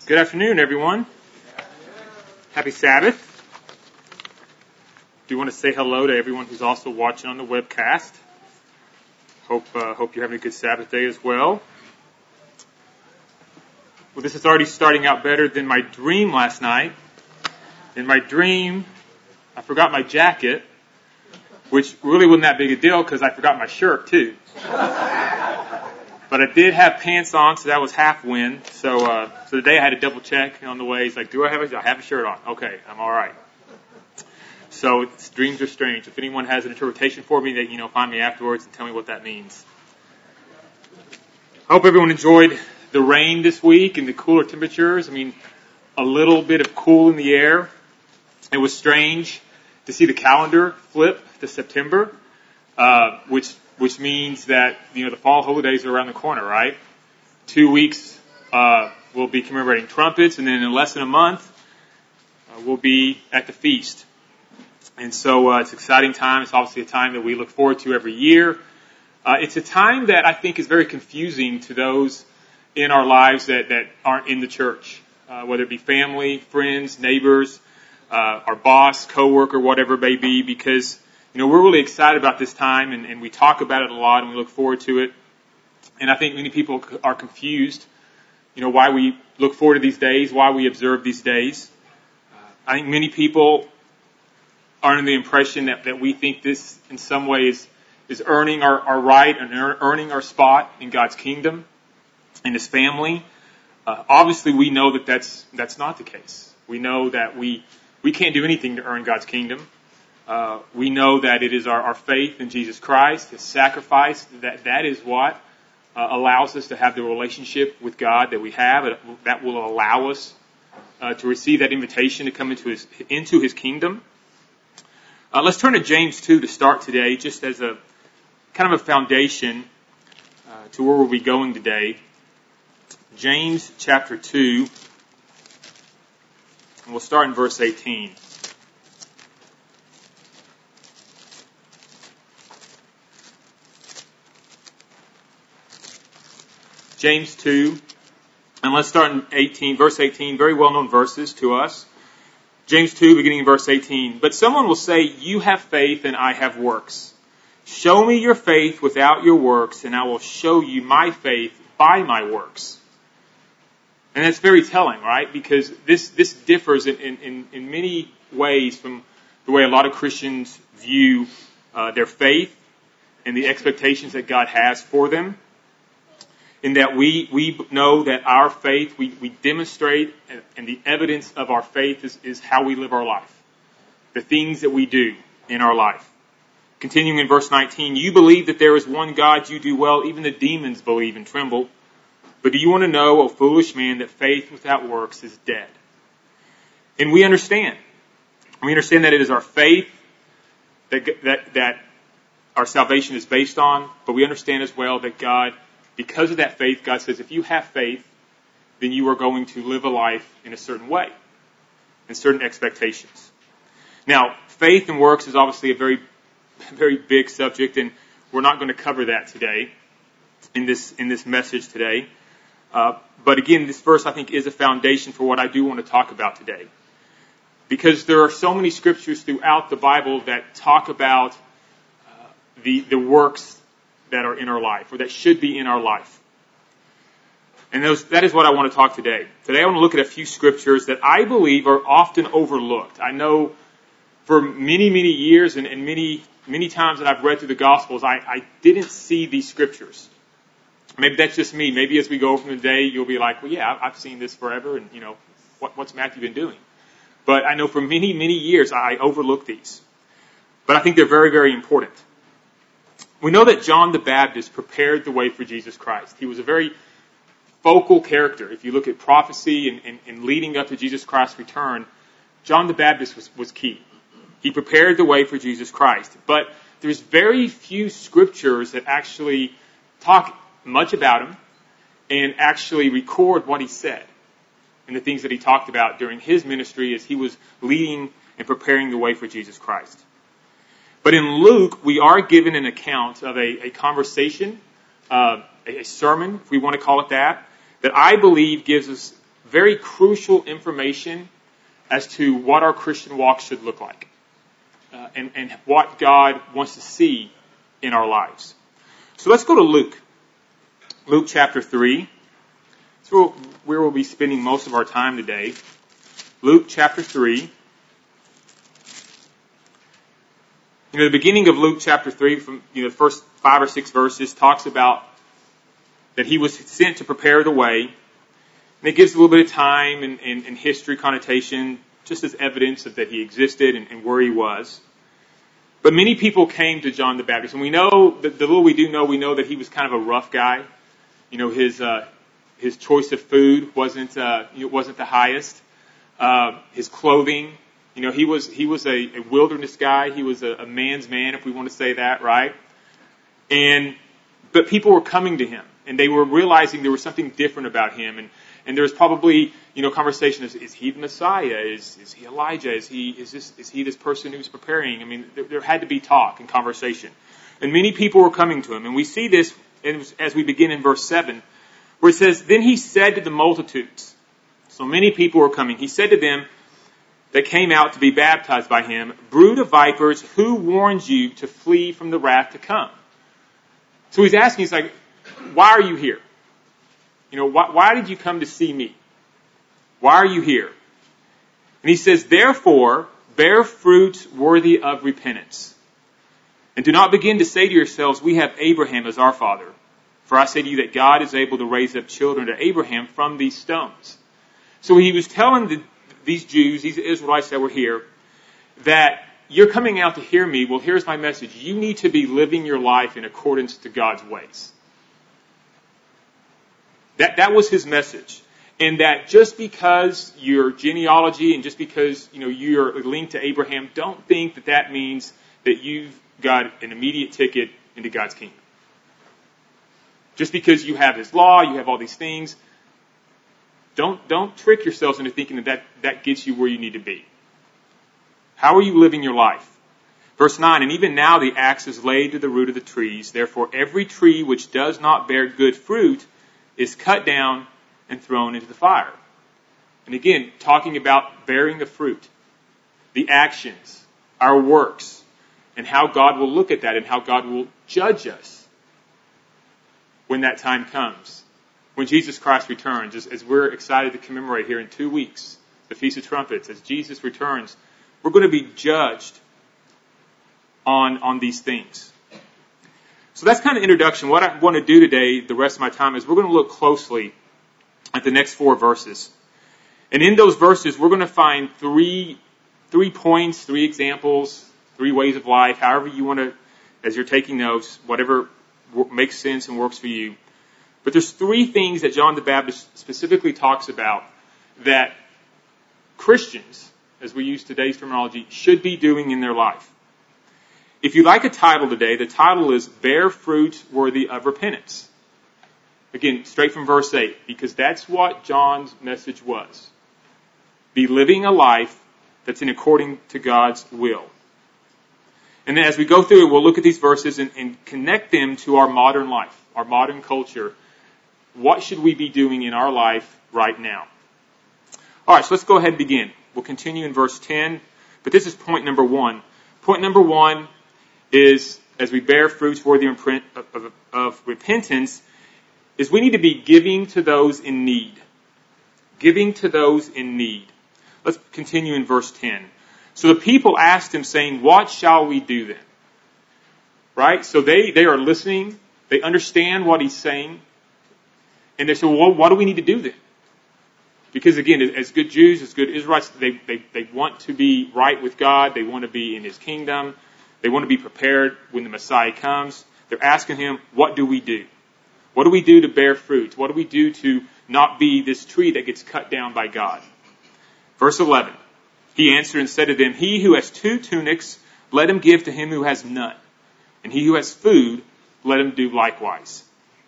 Good afternoon, everyone. Happy Sabbath. Do want to say hello to everyone who's also watching on the webcast. Hope you're having a good Sabbath day as well. Well, this is already starting out better than my dream last night. In my dream, I forgot my jacket, which really wasn't that big a deal because I forgot my shirt too. But I did have pants on, so that was half win. So today I had to double check on the way. He's like, I have a shirt on. Okay, I'm all right. So dreams are strange. If anyone has an interpretation for me, they find me afterwards and tell me what that means. I hope everyone enjoyed the rain this week and the cooler temperatures. I mean, a little bit of cool in the air. It was strange to see the calendar flip to September, which means that, the fall holidays are around the corner, right? 2 weeks, we'll be commemorating trumpets, and then in less than a month, we'll be at the feast. And so, it's an exciting time. It's obviously a time that we look forward to every year. It's a time that I think is very confusing to those in our lives that aren't in the church, whether it be family, friends, neighbors, our boss, coworker, whatever it may be, because we're really excited about this time, and we talk about it a lot, and we look forward to it. And I think many people are confused, why we look forward to these days, why we observe these days. I think many people are under the impression that we think this, in some ways, is earning our right and earning our spot in God's kingdom, in His family. Obviously, we know that's not the case. We know that we can't do anything to earn God's kingdom. We know that it is our faith in Jesus Christ, His sacrifice, that is what allows us to have the relationship with God that we have, that will allow us to receive that invitation to come into His kingdom. Let's turn to James 2 to start today, just as a kind of a foundation to where we'll be going today. James chapter 2, and we'll start in verse 18. James 2, and let's start in verse 18, very well-known verses to us. James 2, beginning in verse 18. But someone will say, you have faith and I have works. Show me your faith without your works, and I will show you my faith by my works. And that's very telling, right? Because this differs in many ways from the way a lot of Christians view their faith and the expectations that God has for them. In that we know that our faith, we demonstrate, and the evidence of our faith is how we live our life. The things that we do in our life. Continuing in verse 19, you believe that there is one God, you do well, even the demons believe and tremble. But do you want to know, O foolish man, that faith without works is dead? And we understand. We understand that it is our faith that our salvation is based on, but we understand as well that God, because of that faith, God says, if you have faith, then you are going to live a life in a certain way, and certain expectations. Now, faith and works is obviously a very, very big subject, and we're not going to cover that today, in this message today. But again, this verse, I think, is a foundation for what I do want to talk about today. Because there are so many scriptures throughout the Bible that talk about the works that are in our life, or that should be in our life. And that is what I want to talk today. Today I want to look at a few scriptures that I believe are often overlooked. I know for many, many years and many, many times that I've read through the Gospels, I didn't see these scriptures. Maybe that's just me. Maybe as we go from the day, you'll be like, well, yeah, I've seen this forever, and, what's Matthew been doing? But I know for many, many years I overlooked these. But I think they're very, very important. We know that John the Baptist prepared the way for Jesus Christ. He was a very focal character. If you look at prophecy and leading up to Jesus Christ's return, John the Baptist was key. He prepared the way for Jesus Christ. But there's very few scriptures that actually talk much about him and actually record what he said and the things that he talked about during his ministry as he was leading and preparing the way for Jesus Christ. But in Luke, we are given an account of a conversation, a sermon, if we want to call it that I believe gives us very crucial information as to what our Christian walk should look like and what God wants to see in our lives. So let's go to Luke. Luke chapter 3. That's where we'll be spending most of our time today. Luke chapter 3. The beginning of Luke chapter 3, from the first 5 or 6 verses, talks about that he was sent to prepare the way. And it gives a little bit of time and history connotation, just as evidence of that he existed and where he was. But many people came to John the Baptist, and we know that the little we do know, we know that he was kind of a rough guy. His choice of food wasn't the highest. His clothing, he was a wilderness guy. He was a man's man, if we want to say that, right? But people were coming to him, and they were realizing there was something different about him, and there was probably conversation: is he the Messiah? Is he Elijah? Is he this person who's preparing? I mean, there had to be talk and conversation, and many people were coming to him, and we see this as we begin in verse 7, where it says, "Then he said to the multitudes," so many people were coming. He said to them that came out to be baptized by him, "Brood of vipers, who warns you to flee from the wrath to come?" So he's asking, he's like, why are you here? Why did you come to see me? Why are you here? And he says, "Therefore, bear fruit worthy of repentance. And do not begin to say to yourselves, we have Abraham as our father. For I say to you that God is able to raise up children to Abraham from these stones." So he was telling these Jews, these Israelites that were here, that you're coming out to hear me. Well, here's my message. You need to be living your life in accordance to God's ways. That was his message. And that just because your genealogy and just because you're linked to Abraham, don't think that means that you've got an immediate ticket into God's kingdom. Just because you have his law, you have all these things, don't trick yourselves into thinking that gets you where you need to be. How are you living your life? Verse 9, "And even now the axe is laid to the root of the trees. Therefore every tree which does not bear good fruit is cut down and thrown into the fire." And again, talking about bearing the fruit, the actions, our works, and how God will look at that and how God will judge us when that time comes. When Jesus Christ returns, as we're excited to commemorate here in 2 weeks, the Feast of Trumpets, as Jesus returns, we're going to be judged on these things. So that's kind of introduction. What I want to do today, the rest of my time, is we're going to look closely at the next 4 verses. And in those verses, we're going to find three points, 3 examples, 3 ways of life, however you want to, as you're taking notes, whatever makes sense and works for you. But there's 3 things that John the Baptist specifically talks about that Christians, as we use today's terminology, should be doing in their life. If you'd like a title today, the title is "Bear Fruit Worthy of Repentance." Again, straight from verse 8, because that's what John's message was. Be living a life that's in according to God's will. And then as we go through it, we'll look at these verses and connect them to our modern life, our modern culture. What should we be doing in our life right now? All right, so let's go ahead and begin. We'll continue in verse 10, but this is point number 1. Point number 1 is, as we bear fruits worthy of repentance, is we need to be giving to those in need. Giving to those in need. Let's continue in verse 10. "So the people asked him, saying, what shall we do then?" Right? So they are listening. They understand what he's saying. And they say, well, what do we need to do then? Because again, as good Jews, as good Israelites, they want to be right with God. They want to be in his kingdom. They want to be prepared when the Messiah comes. They're asking him, what do we do? What do we do to bear fruit? What do we do to not be this tree that gets cut down by God? Verse 11, "He answered and said to them, he who has 2 tunics, let him give to him who has none. And he who has food, let him do likewise."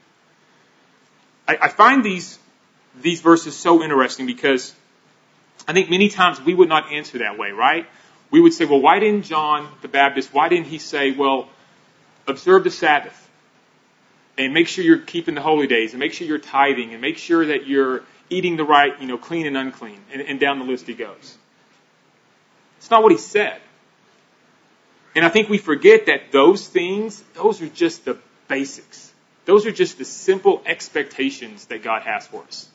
I find these verses so interesting because I think many times we would not answer that way, right? We would say, well, why didn't John the Baptist, why didn't he say, well, observe the Sabbath and make sure you're keeping the holy days and make sure you're tithing and make sure that you're eating the right, clean and unclean, and down the list he goes. It's not what he said. And I think we forget that those things, those are just the basics. Those are just the simple expectations that God has for us.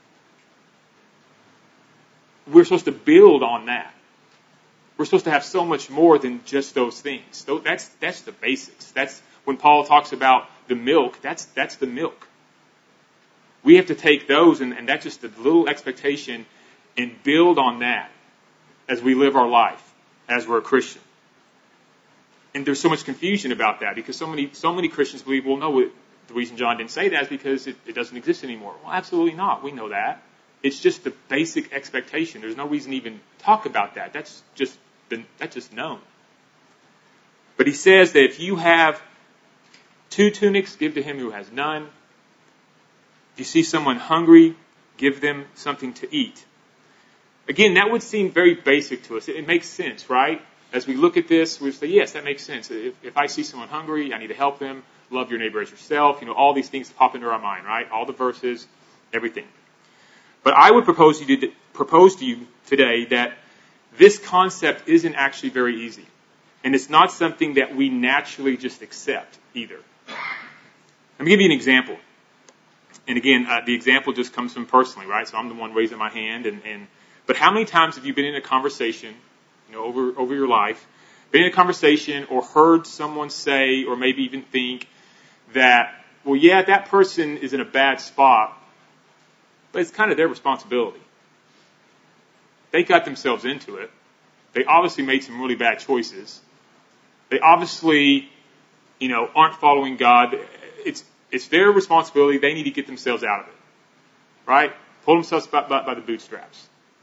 We're supposed to build on that. We're supposed to have so much more than just those things. That's the basics. That's when Paul talks about the milk, that's the milk. We have to take those, and that's just a little expectation, and build on that as we live our life, as we're a Christian. And there's so much confusion about that because so many Christians believe, well, no, the reason John didn't say that is because it doesn't exist anymore. Well, absolutely not. We know that. It's just the basic expectation. There's no reason to even talk about that. That's just known. But he says that if you have 2 tunics, give to him who has none. If you see someone hungry, give them something to eat. Again, that would seem very basic to us. It makes sense, right? As we look at this, we say, yes, that makes sense. If I see someone hungry, I need to help them. Love your neighbor as yourself. All these things pop into our mind, right? All the verses, everything. But I would propose to you today that this concept isn't actually very easy. And it's not something that we naturally just accept either. Let me give you an example. And again, the example just comes from personally, right? So I'm the one raising my hand. But how many times have you been in a conversation, over your life, been in a conversation or heard someone say or maybe even think that, well, yeah, that person is in a bad spot, but it's kind of their responsibility. They got themselves into it. They obviously made some really bad choices. They obviously, aren't following God. It's their responsibility. They need to get themselves out of it. Right? Pull themselves by the bootstraps.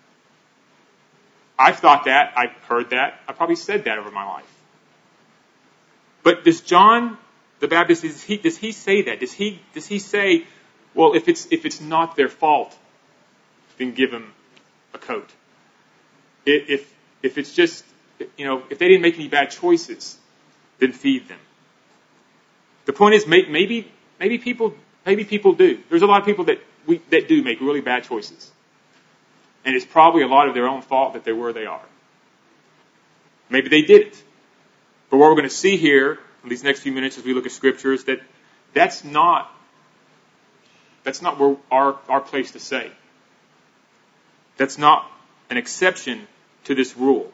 I've thought that. I've heard that. I probably said that over my life. But does John the Baptist, does he say that? Does he say, well, if it's not their fault, then give them a coat? If it's just, if they didn't make any bad choices, then feed them. The point is, maybe people do. There's a lot of people that do make really bad choices. And it's probably a lot of their own fault that they're where they are. Maybe they did it. But what we're going to see here in these next few minutes as we look at Scripture is that that's not where our place to say. That's not an exception to this rule.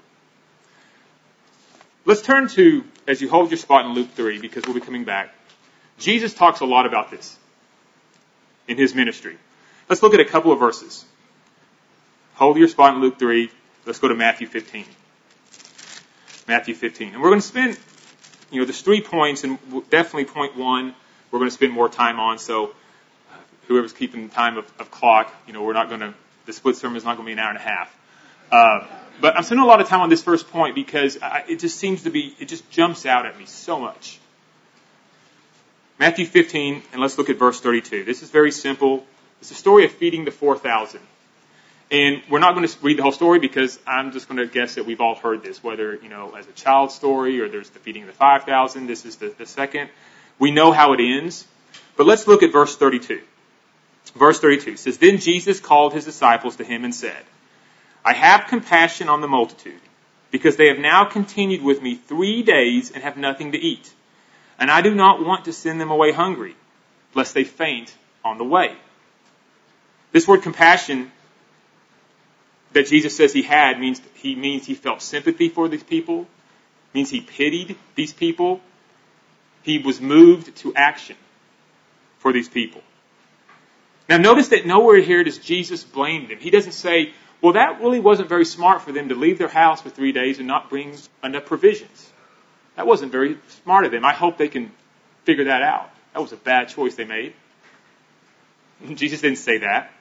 Let's turn to, as you hold your spot in Luke 3, because we'll be coming back, Jesus talks a lot about this in his ministry. Let's look at a couple of verses. Hold your spot in Luke 3. Let's go to Matthew 15. Matthew 15. And we're going to spend, there's 3 points, and definitely point 1 we're going to spend more time on. So whoever's keeping the time of clock, the split sermon is not going to be an hour and a half. But I'm spending a lot of time on this first point because it just jumps out at me so much. Matthew 15, and let's look at verse 32. This is very simple. It's a story of feeding the 4,000. And we're not going to read the whole story because I'm just going to guess that we've all heard this, whether, as a child story or there's the feeding of the 5,000. This is the second. We know how it ends. But let's look at verse 32. Verse 32 says, Then Jesus called his disciples to him and said, I have compassion on the multitude, because they have now continued with me 3 days and have nothing to eat. And I do not want to send them away hungry, lest they faint on the way. This word compassion that Jesus says he had means he felt sympathy for these people, means he pitied these people. He was moved to action for these people. Now notice that nowhere here does Jesus blame them. He doesn't say, well, that really wasn't very smart for them to leave their house for 3 days and not bring enough provisions. That wasn't very smart of them. I hope they can figure that out. That was a bad choice they made. Jesus didn't say that.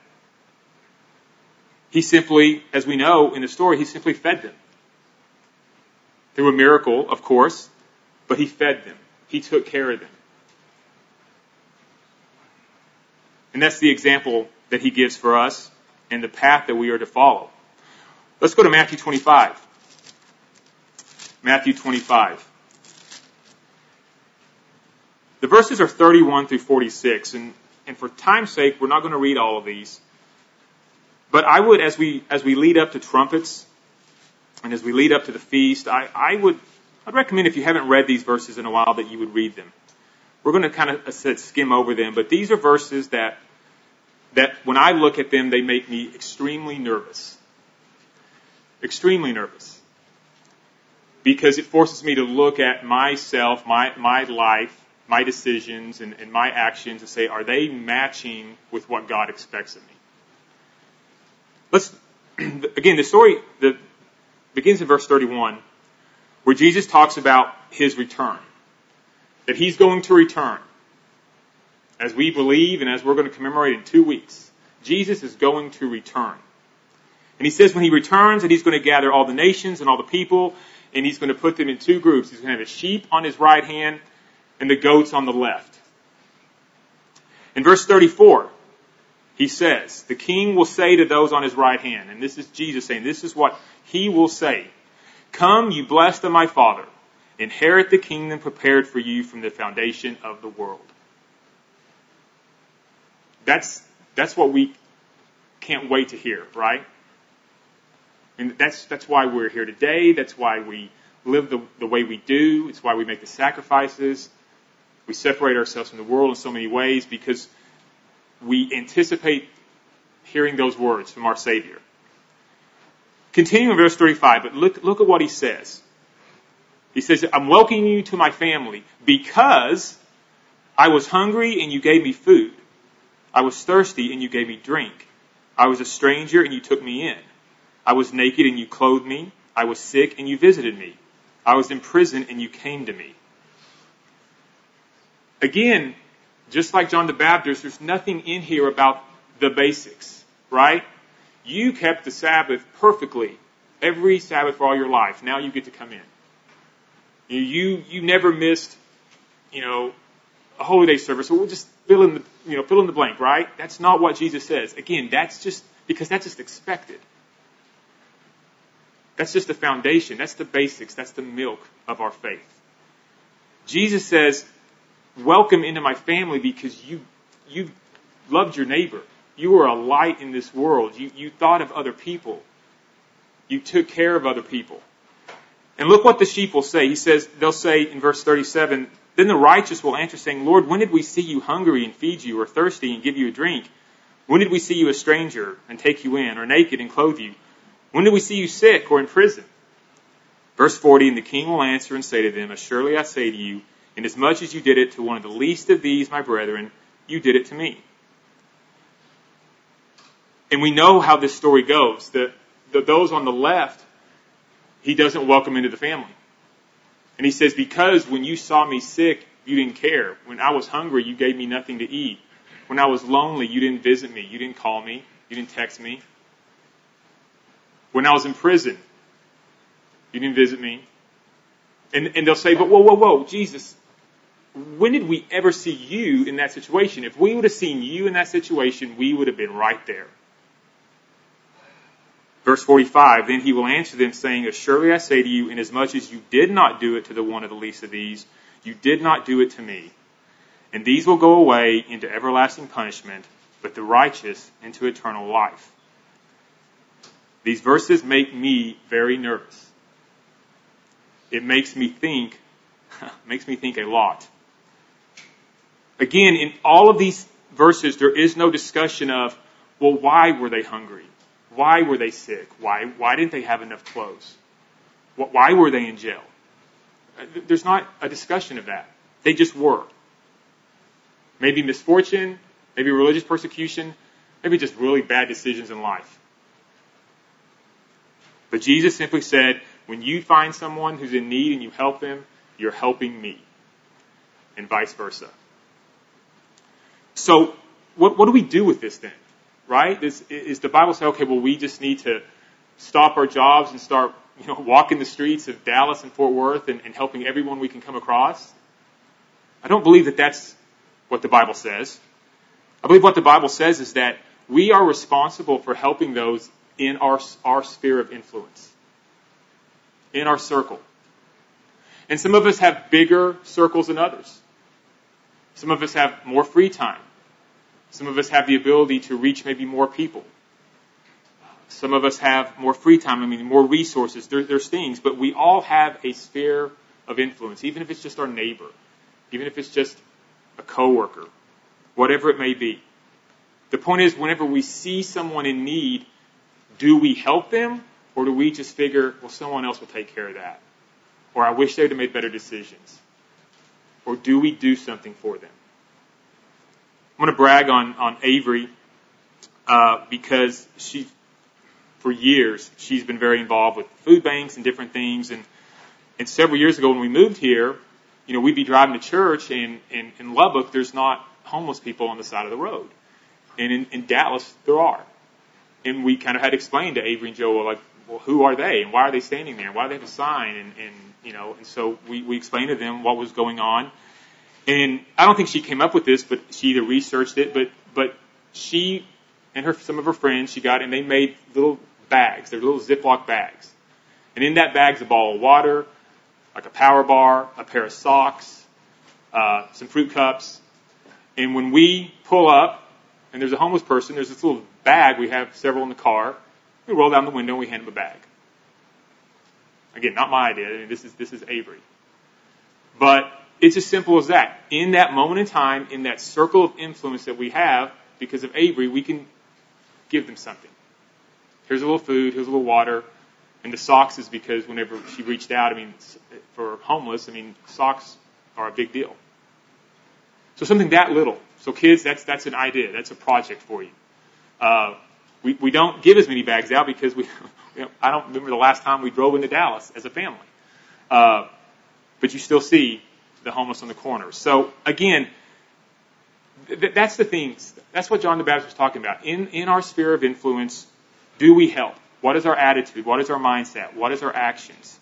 He simply, as we know in the story, he simply fed them. Through a miracle, of course, but he fed them. He took care of them. And that's the example that he gives for us and the path that we are to follow. Let's go to Matthew 25. Matthew 25. The verses are 31 through 46, and for time's sake, we're not going to read all of these. But I would, as we lead up to trumpets, and as we lead up to the feast, I'd recommend, if you haven't read these verses in a while, that you would read them. We're going to kind of skim over them, but these are verses that when I look at them, they make me extremely nervous. Extremely nervous. Because it forces me to look at myself, my life, my decisions, and my actions and say, are they matching with what God expects of me? Again, the story that begins in verse 31, where Jesus talks about his return. That he's going to return. As we believe and as we're going to commemorate in 2 weeks, Jesus is going to return. And he says when he returns that he's going to gather all the nations and all the people, and he's going to put them in 2 groups. He's going to have his sheep on his right hand and the goats on the left. In verse 34, he says, the king will say to those on his right hand, and this is Jesus saying, this is what he will say. Come, you blessed of my Father, inherit the kingdom prepared for you from the foundation of the world. That's what we can't wait to hear, right? And that's why we're here today. That's why we live the way we do. It's why we make the sacrifices. We separate ourselves from the world in so many ways because we anticipate hearing those words from our Savior. Continuing in verse 35, but look at what he says. He says, I'm welcoming you to my family because I was hungry and you gave me food. I was thirsty and you gave me drink. I was a stranger and you took me in. I was naked and you clothed me. I was sick and you visited me. I was in prison and you came to me. Again, just like John the Baptist, there's nothing in here about the basics, right? You kept the Sabbath perfectly every Sabbath for all your life. Now you get to come in. You never missed, a holy day service. So we'll just fill in the blank, right? That's not what Jesus says. Again, that's just expected. That's just the foundation. That's the basics. That's the milk of our faith. Jesus says, welcome into my family because you loved your neighbor. You were a light in this world. You thought of other people. You took care of other people. And look what the sheep will say. They'll say in verse 37, then the righteous will answer saying, Lord, when did we see you hungry and feed you, or thirsty and give you a drink? When did we see you a stranger and take you in, or naked and clothe you? When did we see you sick or in prison? Verse 40, and the king will answer and say to them, surely I say to you, inasmuch as you did it to one of the least of these, my brethren, you did it to me. And we know how this story goes. Those on the left, he doesn't welcome into the family. And he says, because when you saw me sick, you didn't care. When I was hungry, you gave me nothing to eat. When I was lonely, you didn't visit me. You didn't call me. You didn't text me. When I was in prison, you didn't visit me. And they'll say, but whoa, Jesus, when did we ever see you in that situation? If we would have seen you in that situation, we would have been right there. Verse 45, then he will answer them saying, surely I say to you, inasmuch as you did not do it to the one of the least of these, you did not do it to me. And these will go away into everlasting punishment, but the righteous into eternal life. These verses make me very nervous. It makes me think a lot. Again, in all of these verses, there is no discussion of, well, why were they hungry? Why were they sick? Why didn't they have enough clothes? Why were they in jail? There's not a discussion of that. They just were. Maybe misfortune, maybe religious persecution, maybe just really bad decisions in life. But Jesus simply said, when you find someone who's in need and you help them, you're helping me. And vice versa. So, what do we do with this then? Right? Is the Bible say, okay, well, we just need to stop our jobs and start, walking the streets of Dallas and Fort Worth and helping everyone we can come across? I don't believe that that's what the Bible says. I believe what the Bible says is that we are responsible for helping those in our sphere of influence, in our circle. And some of us have bigger circles than others. Some of us have more free time. Some of us have the ability to reach maybe more people. Some of us have more free time, more resources. There's things, but we all have a sphere of influence, even if it's just our neighbor, even if it's just a coworker, whatever it may be. The point is, whenever we see someone in need, do we help them, or do we just figure, well, someone else will take care of that? Or I wish they would have made better decisions. Or do we do something for them? I'm going to brag on Avery because for years, she's been very involved with food banks and different things. And several years ago when we moved here, we'd be driving to church, and in Lubbock, there's not homeless people on the side of the road. And in Dallas, there are. And we kind of had to explain to Avery and Joel, well, who are they? And why are they standing there? Why do they have a sign? And so we explained to them what was going on. And I don't think she came up with this, but she either researched it, but she and some of her friends, and they made little bags. They're little Ziploc bags. And in that bag's a bottle of water, like a power bar, a pair of socks, some fruit cups. And when we pull up, and there's a homeless person, there's this little bag, we have several in the car, we roll down the window and we hand them a bag. Again, not my idea. This is Avery. But it's as simple as that. In that moment in time, in that circle of influence that we have, because of Avery, we can give them something. Here's a little food, here's a little water. And the socks is because whenever she reached out, for homeless, socks are a big deal. So something that little. So kids, that's an idea. That's a project for you. We don't give as many bags out because I don't remember the last time we drove into Dallas as a family. But you still see the homeless on the corners. So again, that's the things. That's what John the Baptist was talking about. In our sphere of influence, do we help? What is our attitude? What is our mindset? What is our actions?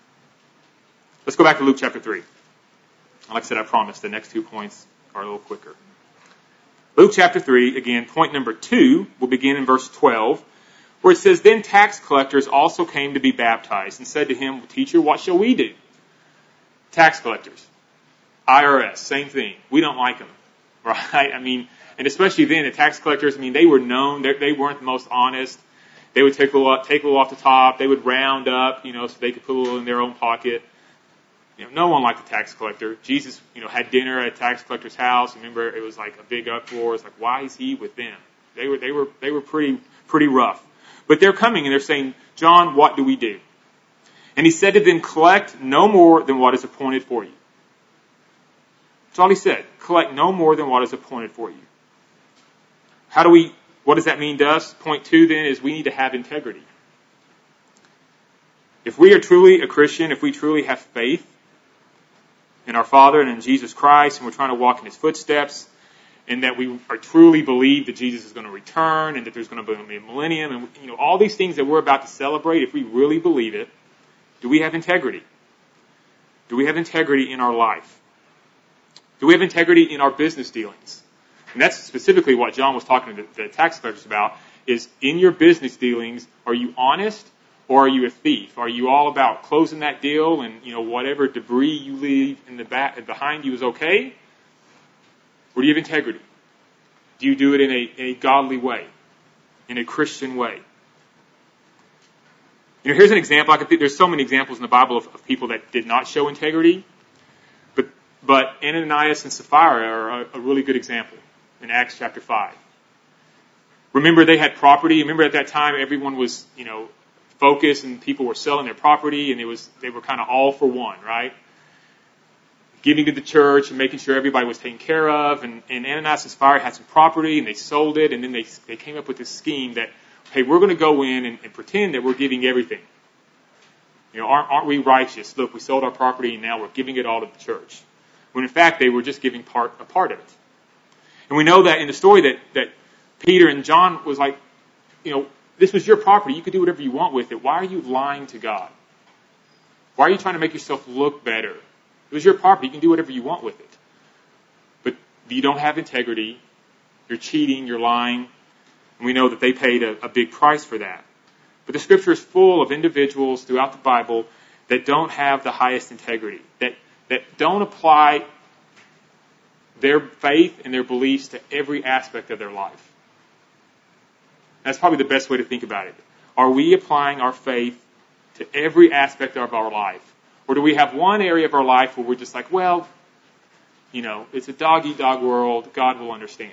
Let's go back to Luke chapter 3. Like I said, I promised the next 2 points are a little quicker. Luke chapter 3, again, point number 2, will begin in verse 12, where it says, Then tax collectors also came to be baptized and said to him, Teacher, what shall we do? Tax collectors. IRS, same thing. We don't like them, right? And especially then, the tax collectors, they were known. They weren't the most honest. They would take a little off the top. They would round up, so they could put a little in their own pocket. No one liked the tax collector. Jesus, had dinner at a tax collector's house. Remember, it was like a big uproar. It's like, why is he with them? They were pretty rough. But they're coming and they're saying, John, what do we do? And he said to them, collect no more than what is appointed for you. That's all he said. Collect no more than what is appointed for you. What does that mean to us? Point 2 then is we need to have integrity. If we are truly a Christian, if we truly have faith in our Father and in Jesus Christ, and we're trying to walk in His footsteps, and that we are truly believe that Jesus is going to return, and that there's going to be a millennium, and all these things that we're about to celebrate, if we really believe it, do we have integrity? Do we have integrity in our life? Do we have integrity in our business dealings? And that's specifically what John was talking to the tax collectors about, is in your business dealings, are you honest or are you a thief? Are you all about closing that deal and, whatever debris you leave in the back behind you is okay? Or do you have integrity? Do you do it in a godly way, in a Christian way? Here's an example. There's so many examples in the Bible of people that did not show integrity, but Ananias and Sapphira are a really good example in Acts chapter 5. Remember, they had property. Remember, at that time, everyone was, focused, and people were selling their property, and they were kind of all for one, right? Giving to the church and making sure everybody was taken care of. And Ananias and Sapphira had some property, and they sold it, and then they came up with this scheme that, hey, we're going to go in and pretend that we're giving everything. Aren't we righteous? Look, we sold our property, and now we're giving it all to the church. When in fact, they were just giving a part of it. And we know that in the story that Peter and John was like, this was your property. You could do whatever you want with it. Why are you lying to God? Why are you trying to make yourself look better? It was your property. You can do whatever you want with it. But you don't have integrity. You're cheating. You're lying. And we know that they paid a big price for that. But the Scripture is full of individuals throughout the Bible that don't have the highest integrity, that don't apply their faith and their beliefs to every aspect of their life. That's probably the best way to think about it. Are we applying our faith to every aspect of our life? Or do we have one area of our life where we're just like, well, it's a dog-eat-dog world. God will understand.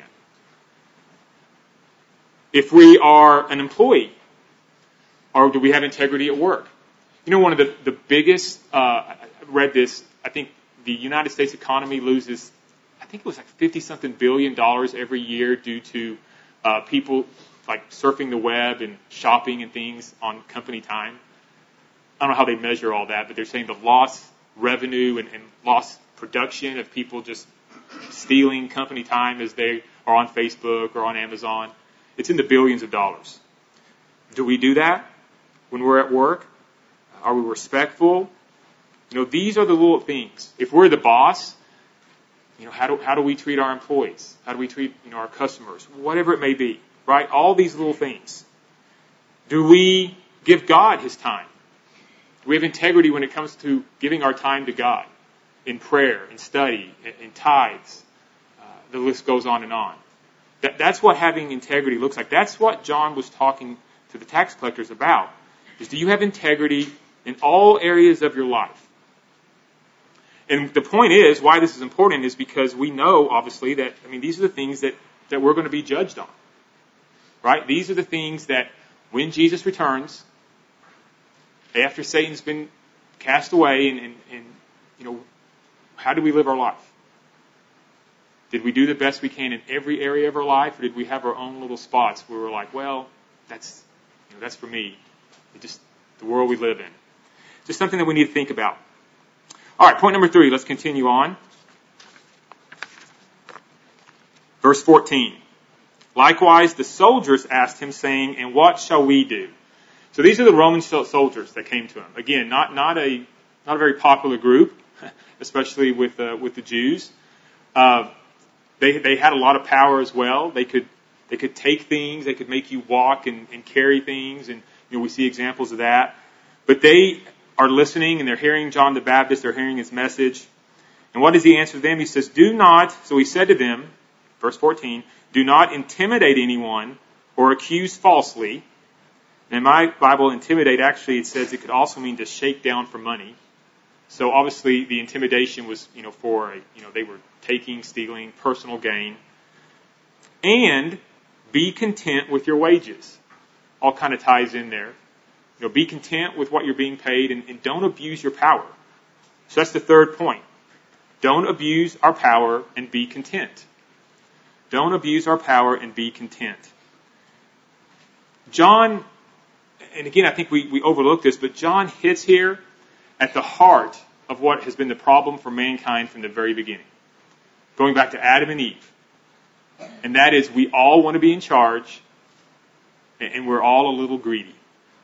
If we are an employee, or do we have integrity at work? One of the biggest, I read this, I think the United States economy loses, I think it was like $50-something billion every year due to people like surfing the web and shopping and things on company time. I don't know how they measure all that, but they're saying the lost revenue and lost production of people just stealing company time as they are on Facebook or on Amazon. It's in the billions of dollars. Do we do that when we're at work? Are we respectful? These are the little things. If we're the boss, how do we treat our employees? How do we treat, our customers? Whatever it may be, right? All these little things. Do we give God His time? Do we have integrity when it comes to giving our time to God in prayer, in study, in tithes? The list goes on and on. That's what having integrity looks like. That's what John was talking to the tax collectors about. Is do you have integrity in all areas of your life? And the point is, why this is important is because we know, obviously, that, these are the things that we're going to be judged on. Right? These are the things that when Jesus returns, after Satan's been cast away, and how do we live our life? Did we do the best we can in every area of our life, or did we have our own little spots where we're like, well, that's for me. It's just the world we live in. Just something that we need to think about. All right, point number 3. Let's continue on. Verse 14. Likewise, the soldiers asked him, saying, "And what shall we do?" So these are the Roman soldiers that came to him. Again, not a very popular group, especially with the Jews. They had a lot of power as well. They could take things. They could make you walk and carry things, and we see examples of that. But they are listening and they're hearing John the Baptist. They're hearing his message. And what does he answer them? He says, "Do not." So he said to them, verse 14, "Do not intimidate anyone or accuse falsely." In my Bible, intimidate, actually, it says it could also mean to shake down for money. So obviously the intimidation was, for, they were taking, stealing, personal gain. And be content with your wages. All kind of ties in there. Be content with what you're being paid and don't abuse your power. So that's the third point. Don't abuse our power and be content. Don't abuse our power and be content. John, and again, I think we overlook this, but John hits here at the heart of what has been the problem for mankind from the very beginning. Going back to Adam and Eve. And that is, we all want to be in charge, and we're all a little greedy.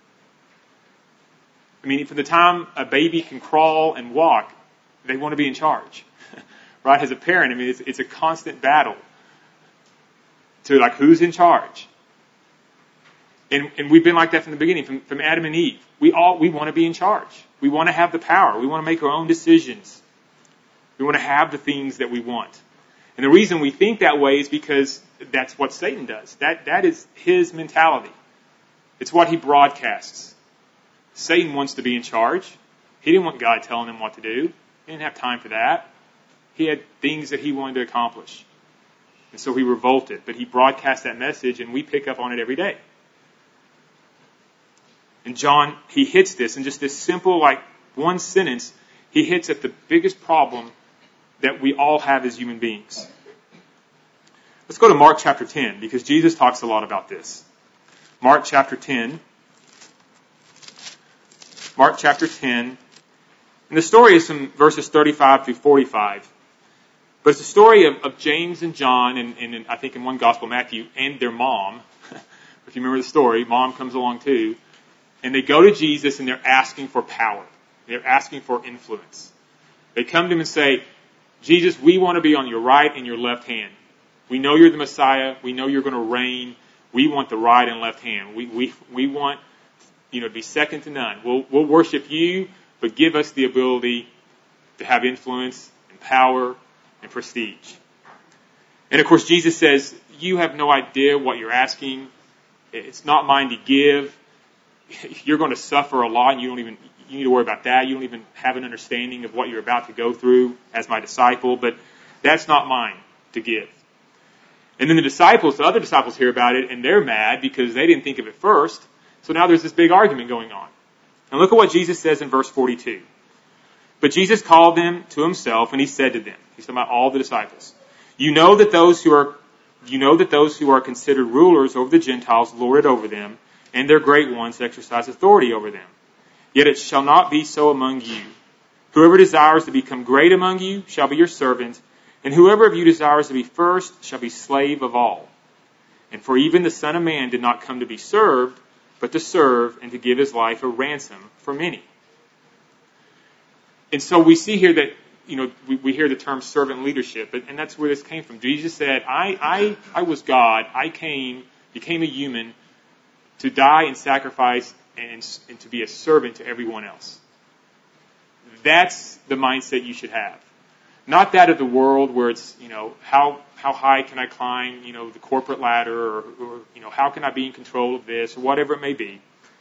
From the time a baby can crawl and walk, they want to be in charge. Right? As a parent, it's a constant battle to who's in charge. And we've been like that from the beginning, from Adam and Eve. We want to be in charge. We want to have the power. We want to make our own decisions. We want to have the things that we want. And the reason we think that way is because that's what Satan does. That is his mentality. It's what he broadcasts. Satan wants to be in charge. He didn't want God telling him what to do. He didn't have time for that. He had things that he wanted to accomplish. And so he revolted. But he broadcast that message, and we pick up on it every day. And John, he hits this in just this simple, one sentence. He hits at the biggest problem that we all have as human beings. Let's go to Mark chapter 10, because Jesus talks a lot about this. Mark chapter 10. Mark chapter 10. And the story is from verses 35 through 45. But it's a story of James and John, and I think in one gospel, Matthew, and their mom. If you remember the story, mom comes along too. And they go to Jesus and they're asking for power. They're asking for influence. They come to him and say, "Jesus, we want to be on your right and your left hand. We know you're the Messiah. We know you're going to reign. We want the right and left hand. We want, to be second to none. We'll worship you, but give us the ability to have influence and power and prestige." And of course, Jesus says, "You have no idea what you're asking. It's not mine to give. you're going to suffer a lot and you need to worry about that. You don't even have an understanding of what you're about to go through as my disciple, but that's not mine to give. And then the other disciples hear about it and they're mad because they didn't think of it first. So now there's this big argument going on. And look at what Jesus says in verse 42. But Jesus called them to himself and he said to them, he's talking about all the disciples, you know that those who are considered rulers over the Gentiles lord it over them, and their great ones exercise authority over them. Yet it shall not be so among you. Whoever desires to become great among you shall be your servant, and whoever of you desires to be first shall be slave of all. And for even the Son of Man did not come to be served, but to serve and to give his life a ransom for many. And so we see here that, we hear the term servant leadership, and that's where this came from. Jesus said, I was God. I became a human to die and sacrifice and to be a servant to everyone else. That's the mindset you should have. Not that of the world where it's, how high can I climb, the corporate ladder, or how can I be in control of this, or whatever it may be.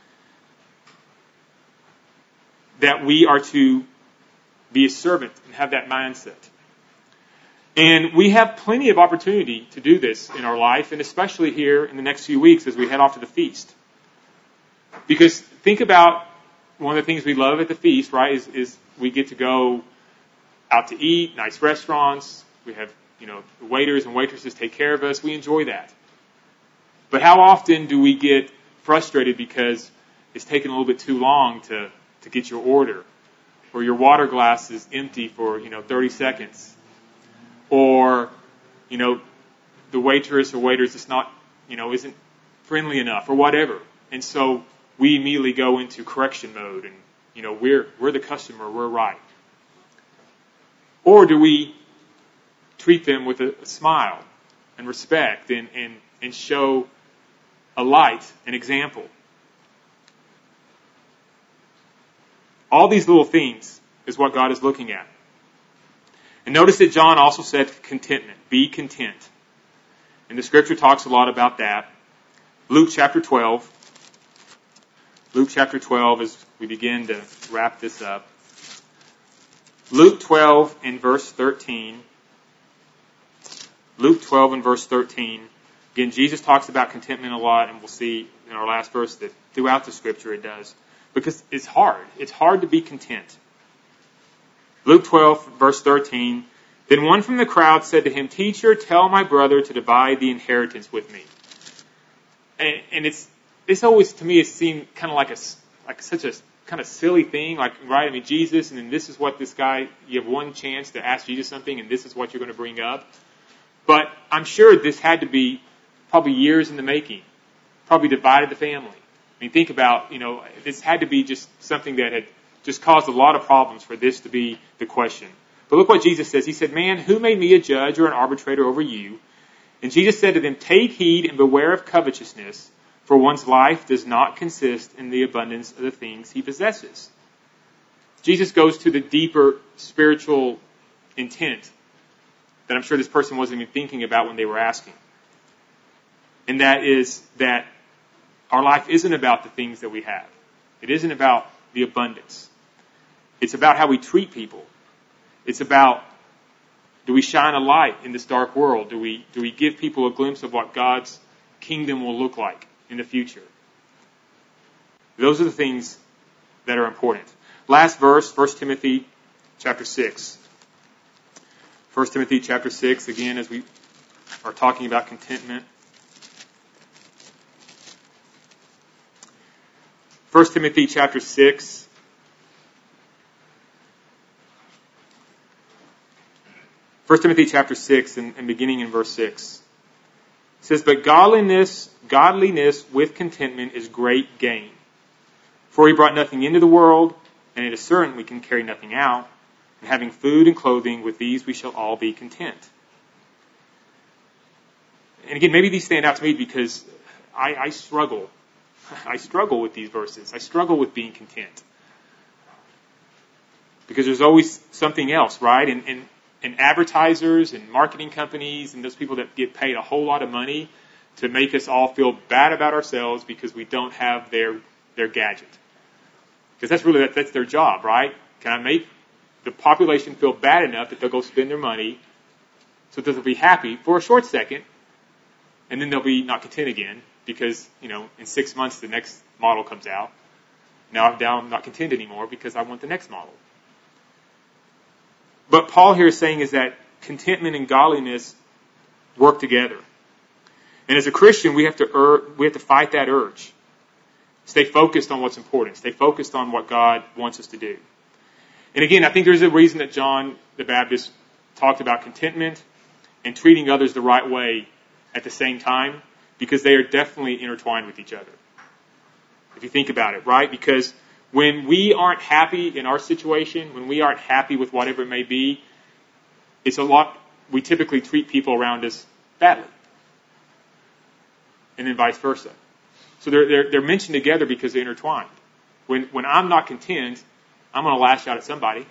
That we are to be a servant and have that mindset. And we have plenty of opportunity to do this in our life, and especially here in the next few weeks as we head off to the feast. Because think about one of the things we love at the feast, right, is we get to go out to eat, nice restaurants. We have, the waiters and waitresses take care of us. We enjoy that. But how often do we get frustrated because it's taken a little bit too long to get your order? Or your water glass is empty for, 30 seconds. Or, the waitress or waiter is just not, isn't friendly enough or whatever. And so we immediately go into correction mode and, we're the customer, we're right. Or do we treat them with a smile and respect and show a light, an example? All these little things is what God is looking at. And notice that John also said contentment. Be content. And the scripture talks a lot about that. Luke chapter 12. Luke chapter 12 as we begin to wrap this up. Luke 12 and verse 13. Luke 12 and verse 13. Again, Jesus talks about contentment a lot, and we'll see in our last verse that throughout the scripture it does. Because it's hard. It's hard to be content. Luke 12, verse 13. Then one from the crowd said to him, Teacher, tell my brother to divide the inheritance with me. And it's always, to me, it seemed kind of like such a kind of silly thing. Like, right, Jesus, and then this is what this guy, you have one chance to ask Jesus something, and this is what you're going to bring up. But I'm sure this had to be probably years in the making. Probably divided the family. Think about, this had to be just something that had just caused a lot of problems for this to be the question. But look what Jesus says. He said, Man, who made me a judge or an arbitrator over you? And Jesus said to them, Take heed and beware of covetousness, for one's life does not consist in the abundance of the things he possesses. Jesus goes to the deeper spiritual intent that I'm sure this person wasn't even thinking about when they were asking. And that is that our life isn't about the things that we have. It isn't about the abundance. It's about how we treat people. It's about, do we shine a light in this dark world? Do we give people a glimpse of what God's kingdom will look like in the future? Those are the things that are important. Last verse, 1 Timothy chapter 6. 1 Timothy chapter 6, again, as we are talking about contentment. 1 Timothy chapter 6. First Timothy chapter 6 and beginning in verse 6. It says, But godliness with contentment is great gain. For he brought nothing into the world, and it is certain we can carry nothing out. And having food and clothing, with these we shall all be content. And again, maybe these stand out to me because I struggle. I struggle with these verses. I struggle with being content. Because there's always something else, right? And advertisers and marketing companies and those people that get paid a whole lot of money to make us all feel bad about ourselves because we don't have their their gadget. Because that's their job, right? Can I make the population feel bad enough that they'll go spend their money so that they'll be happy for a short second, and then they'll be not content again because, in 6 months the next model comes out. Now I'm not content anymore because I want the next model. But Paul here is saying is that contentment and godliness work together. And as a Christian, we have to fight that urge. Stay focused on what's important. Stay focused on what God wants us to do. And again, I think there's a reason that John the Baptist talked about contentment and treating others the right way at the same time, because they are definitely intertwined with each other. If you think about it, right? Because when we aren't happy in our situation, when we aren't happy with whatever it may be, we typically treat people around us badly. And then vice versa. So they're mentioned together because they're intertwined. When I'm not content, I'm going to lash out at somebody.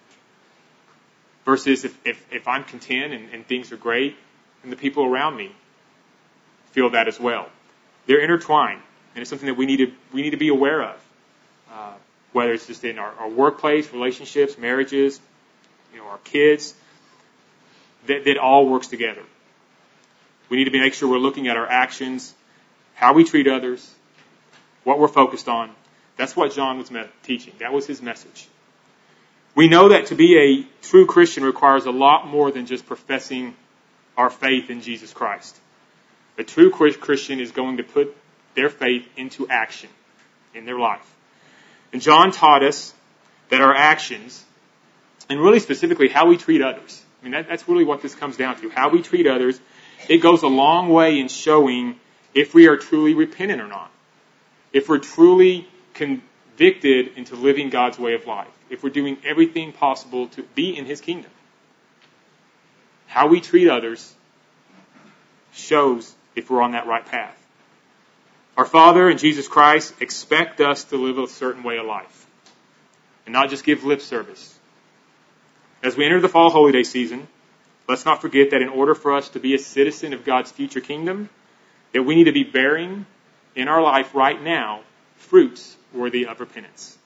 Versus if I'm content and things are great, and the people around me feel that as well. They're intertwined, and it's something that we need to be aware of. Whether it's just in our workplace, relationships, marriages, our kids, that all works together. We need to make sure we're looking at our actions, how we treat others, what we're focused on. That's what John was teaching. That was his message. We know that to be a true Christian requires a lot more than just professing our faith in Jesus Christ. A true Christian is going to put their faith into action in their life. And John taught us that our actions, and really specifically how we treat others, that's really what this comes down to. How we treat others, it goes a long way in showing if we are truly repentant or not. If we're truly convicted into living God's way of life. If we're doing everything possible to be in His kingdom. How we treat others shows if we're on that right path. Our Father and Jesus Christ expect us to live a certain way of life. And not just give lip service. As we enter the fall holiday season, let's not forget that in order for us to be a citizen of God's future kingdom, that we need to be bearing in our life right now fruits worthy of repentance.